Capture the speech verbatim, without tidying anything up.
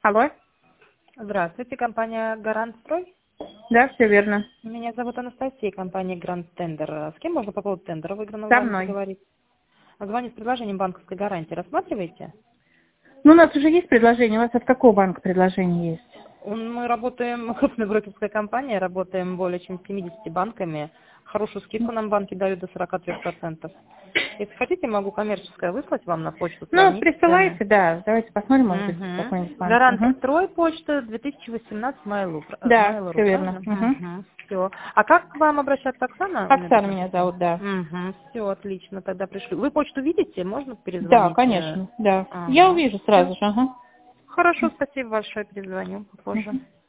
Алло? Здравствуйте, компания «Гарант Строй». Да, все верно. Меня зовут Анастасия, компания «Гранд Тендер». С кем можно по поводу тендера выигранного Со вами мной. поговорить? Звоню с предложением банковской гарантии. Рассматриваете? Ну, у нас уже есть предложение. У вас от какого банка предложение есть? Мы работаем, крупная брокерская компания, работаем более чем с семьюдесятью банками. Хорошую скидку нам банки дают до сорока трёх процентов. Если хотите, могу коммерческое выслать вам на почту, Ну, сравнить цены. присылайте, да. Давайте посмотрим, может быть, Угу. какой-нибудь банк. Гарант Угу. Строй, почта две тысячи восемнадцать Mail.ru, Да, Mail.ru, все верно. правильно? Угу. Угу. Все. А как к вам обращаться, Оксана? У меня Оксана тут меня написано. зовут, да. Угу. Все, отлично, тогда пришли. Вы почту видите? Можно Да, перезвонить? э? конечно, да. Я Ага. увижу Все. сразу же, ага. Хорошо, спасибо большое, перезвоню попозже.